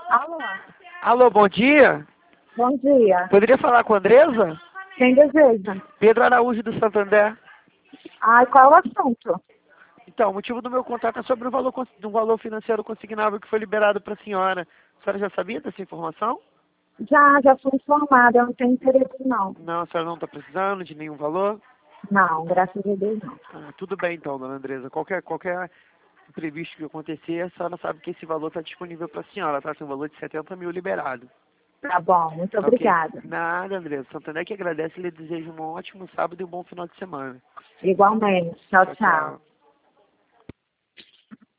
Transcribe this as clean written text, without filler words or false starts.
Alô, Alô, bom dia. bom dia. Poderia falar com a Andresa? Quem deseja? Pedro Araújo do Santander. Ai, qual é o assunto? Então, o motivo do meu contato é sobre um valor financeiro consignável que foi liberado para a senhora. A senhora já sabia dessa informação? Já fui informada, eu não tenho interesse não. Não, a senhora não está precisando de nenhum valor? Não, graças a Deus não. Ah, tudo bem então, dona Andresa. Qualquer imprevisto que acontecer, a senhora sabe que esse valor está disponível para a senhora, tá? Tem um valor de 70 mil liberado. Tá bom, muito Tá ok? obrigada. Nada, Andresa. Santander que agradece e lhe deseja um ótimo sábado e um bom final de semana. Igualmente. Tchau, Tchau, tchau. tchau.